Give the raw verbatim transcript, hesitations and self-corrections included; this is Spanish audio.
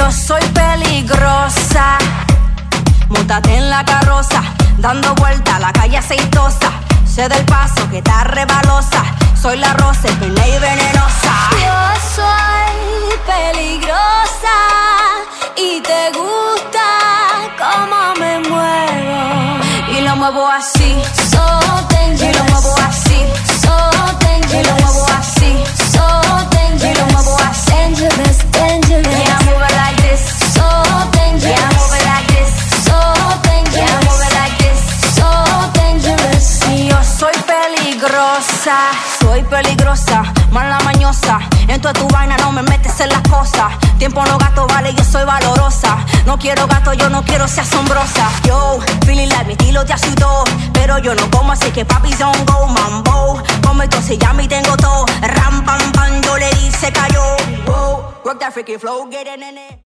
yo soy peligrosa. Móntate en la carroza, dando vuelta a la calle aceitosa. Sé del paso que está rebalosa. Soy la rosa, pena y venenosa. Yo soy peligrosa y te gusta cómo me muevo. Y lo muevo así, So dangerous. y lo muevo así, So y lo muevo dangerous. así, So y lo muevo dangerous. así. Dangerous, dangerous. Yeah, I move it like this. So Yeah, I move it dangerous. like this. So Yeah, I move it dangerous. like this. So dangerous. Y yo soy peligrosa, soy peligrosa, mala mañosa. En toda tu vaina no me metes en las cosas. Tiempo no gasto, vale, yo soy valorosa. No quiero gato, yo no quiero ser asombrosa. Yo, feeling like mi estilo te ayudó. Pero yo no como, así que papi don't go mambo. Como entonces ya me tengo todo. Ram, pam, pam, yo le hice cayó. Wow, rock that freaky flow, get it in it.